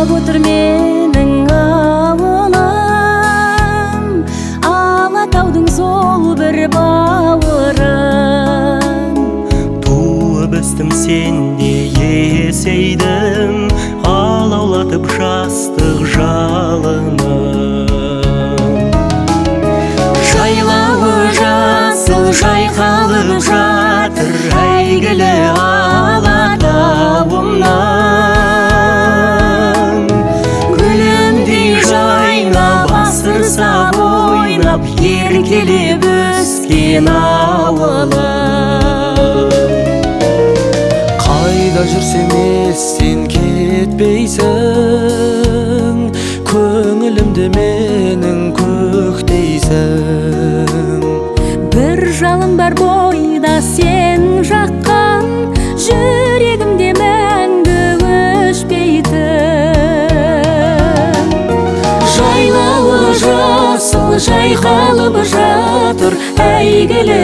отыр менің ауылым, Алатаудың сол бір бауырын. Туып өстім сенде есейдім, алаулатып жастық жалыны. Жайлауы жасыл жайқалып жатыр, әйгілі Алатауымнан. Гүліндей жайнап, асырса ойнап, еркелеп өскен ауылым. Қайда жүрсем естен кетпейсің, көңілімді менің көктейсің. Бір жалын бар бойда сен жаққан, жүрегімде мәңгі өшпейтін. Жайлауы жасыл жайқалып жатыр, әйгілі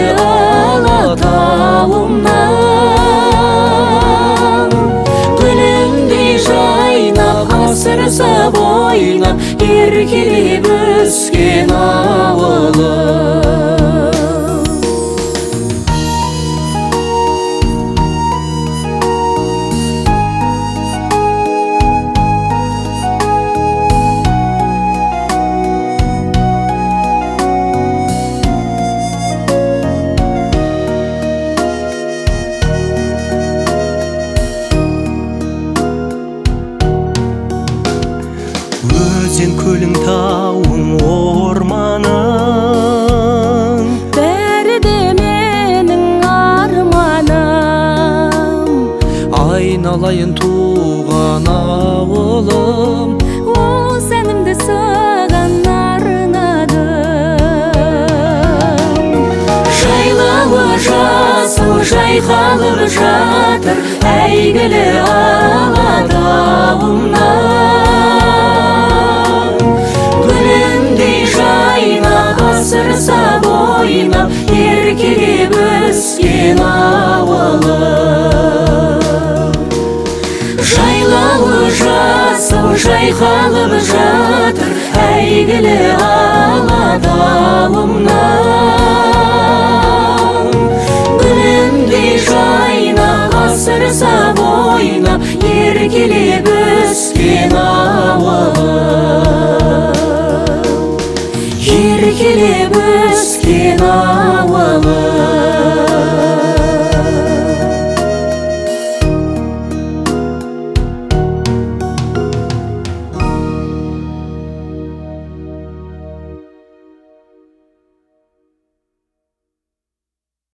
Алатауымнан. Гүліндей жайнап, асырса ойнап, еркелеп өскен ауылым. Өзен, көлің, тауың, орманың, бәрі де менің арманым. Айналайын туған ауылым, Осы әнімді саған арнадым. жайлауы жасыл жайқалып жатыр, әйгілі Алатауымнан. Гүліндей жайнап, асырса ойнап, еркелеп өскен ауылым. Жайлауы жасыл жайқалып жатыр, әйгілі Алатауымнан. Гүліндей жайнап, асырса ойнап, еркелеп өскен ауылым. Еркелеп өскен ауылым.